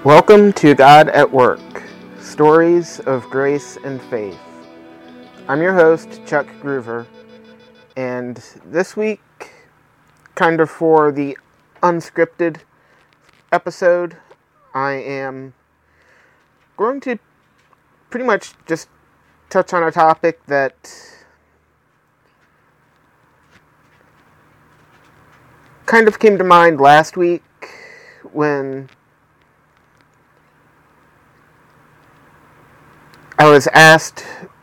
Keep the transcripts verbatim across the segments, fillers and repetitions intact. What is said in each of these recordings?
Welcome to God at Work, Stories of Grace and Faith. I'm your host, Chuck Groover, and this week, kind of for the unscripted episode, I am going to pretty much just touch on a topic that kind of came to mind last week when I was asked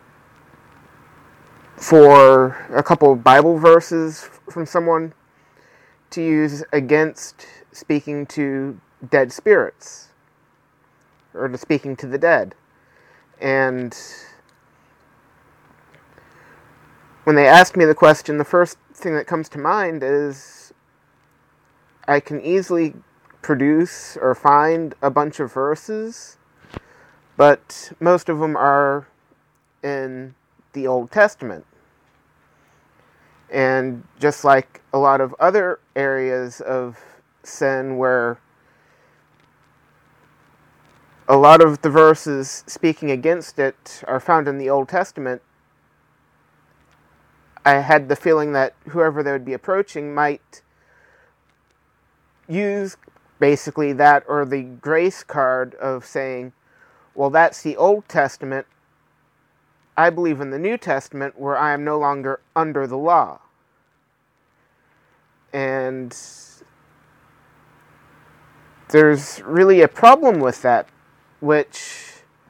for a couple of Bible verses from someone to use against speaking to dead spirits, or to speaking to the dead. And when they asked me the question, the first thing that comes to mind is I can easily produce or find a bunch of verses, but most of them are in the Old Testament. And just like a lot of other areas of sin where a lot of the verses speaking against it are found in the Old Testament, I had the feeling that whoever they would be approaching might use basically that or the grace card of saying, well, that's the Old Testament. I believe in the New Testament where I am no longer under the law. And there's really a problem with that, which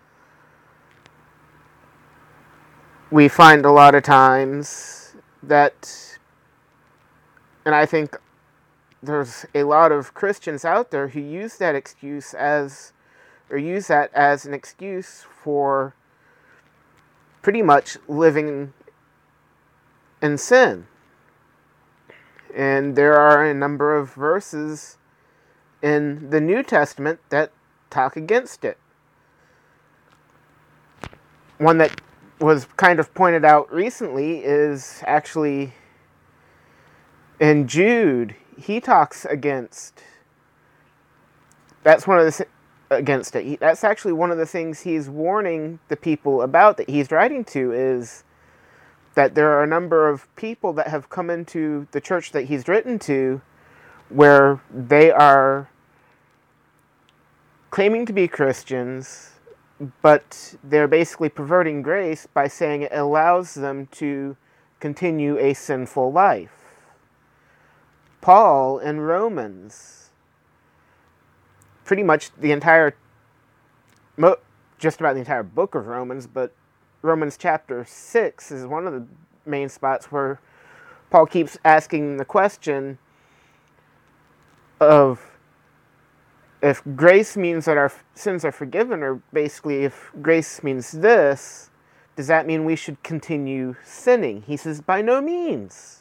we find a lot of times that, and I think there's a lot of Christians out there who use that excuse as or use that as an excuse for pretty much living in sin. And there are a number of verses in the New Testament that talk against it. One that was kind of pointed out recently is actually in Jude. He talks against, that's one of the against it. He, that's actually one of the things he's warning the people about that he's writing to, is that there are a number of people that have come into the church that he's written to where they are claiming to be Christians, but they're basically perverting grace by saying it allows them to continue a sinful life. Paul in Romans, pretty much the entire, just about the entire book of Romans, but Romans chapter six is one of the main spots where Paul keeps asking the question of if grace means that our sins are forgiven, or basically if grace means this, does that mean we should continue sinning? He says, by no means.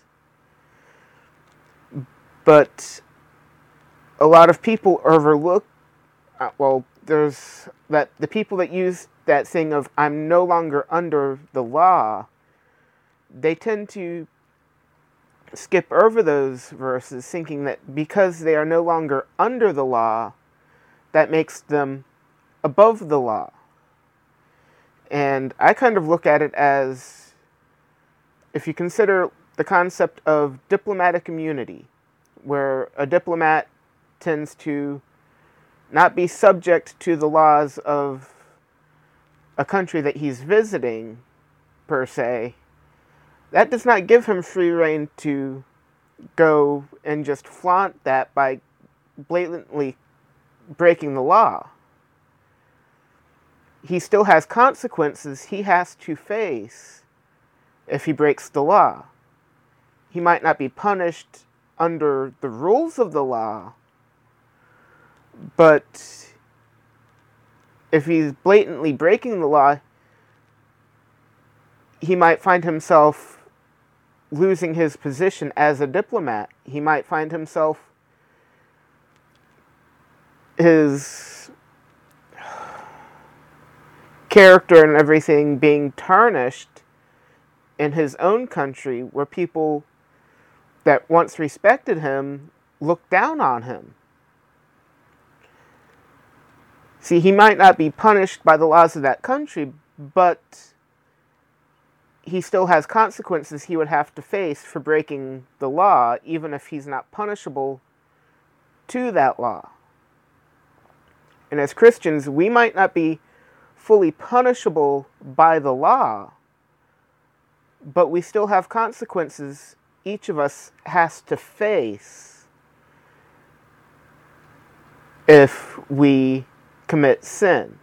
But a lot of people overlook Uh, well, there's that the people that use that thing of I'm no longer under the law, they tend to skip over those verses thinking that because they are no longer under the law, that makes them above the law. And I kind of look at it as, if you consider the concept of diplomatic immunity, where a diplomat tends to not be subject to the laws of a country that he's visiting, per se, that does not give him free rein to go and just flaunt that by blatantly breaking the law. He still has consequences he has to face if he breaks the law. He might not be punished under the rules of the law, but if he's blatantly breaking the law, he might find himself losing his position as a diplomat. He might find himself, his character and everything being tarnished in his own country, where people that once respected him look down on him. See, he might not be punished by the laws of that country, but he still has consequences he would have to face for breaking the law, even if he's not punishable to that law. And as Christians, we might not be fully punishable by the law, but we still have consequences each of us has to face if we commit sin.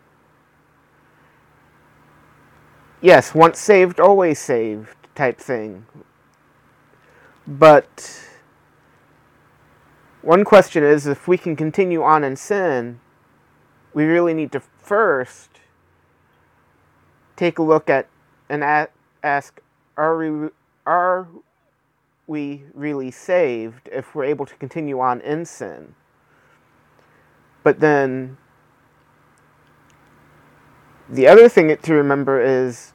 Yes, once saved, always saved type thing. But one question is, if we can continue on in sin, we really need to first take a look at and ask, are we, are we really saved if we're able to continue on in sin? But then the other thing to remember is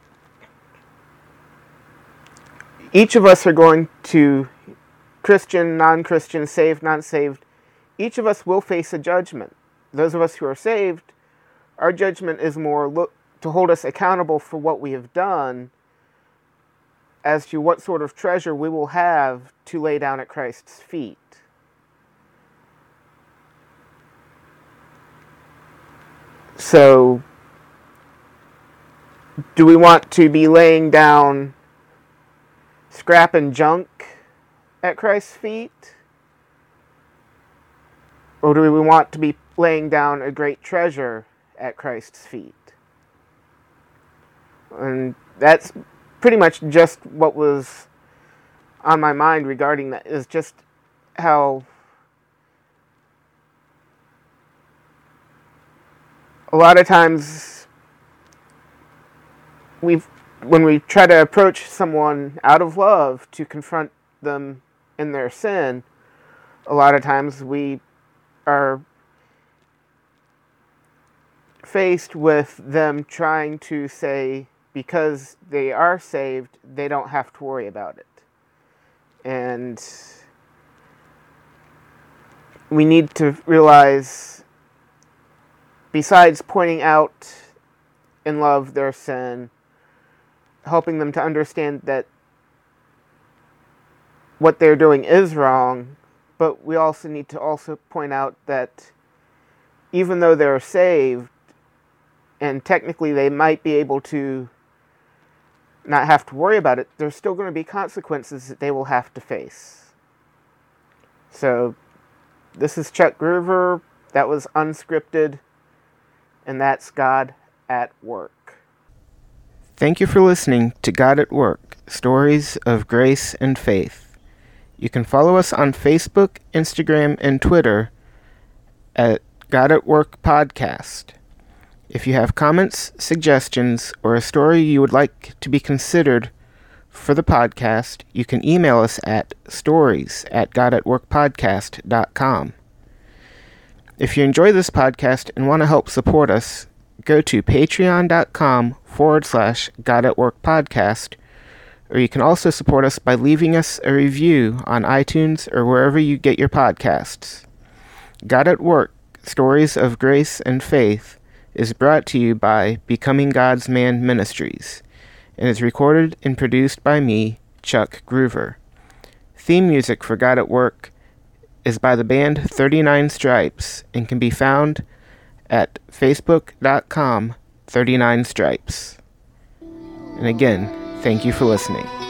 each of us are going to, Christian, non-Christian, saved, non-saved, each of us will face a judgment. Those of us who are saved, our judgment is more look, to hold us accountable for what we have done as to what sort of treasure we will have to lay down at Christ's feet. So, do we want to be laying down scrap and junk at Christ's feet? Or do we want to be laying down a great treasure at Christ's feet? And that's pretty much just what was on my mind regarding that, is just how a lot of times we've when we try to approach someone out of love to confront them in their sin, a lot of times we are faced with them trying to say, because they are saved, they don't have to worry about it. And we need to realize, besides pointing out in love their sin, helping them to understand that what they're doing is wrong, but we also need to also point out that even though they're saved, and technically they might be able to not have to worry about it, there's still going to be consequences that they will have to face. So, this is Chuck Groover. That was Unscripted, and that's God at Work. Thank you for listening to God at Work, Stories of Grace and Faith. You can follow us on Facebook, Instagram, and Twitter at God at Work Podcast. If you have comments, suggestions, or a story you would like to be considered for the podcast, you can email us at stories at godatworkpodcast dot com. If you enjoy this podcast and want to help support us, go to patreon.com forward slash God at Work Podcast, or you can also support us by leaving us a review on iTunes or wherever you get your podcasts. God at Work, Stories of Grace and Faith is brought to you by Becoming God's Man Ministries, and is recorded and produced by me, Chuck Groover. Theme music for God at Work is by the band thirty-nine Stripes and can be found at facebook.com thirty-nine Stripes. And again, thank you for listening.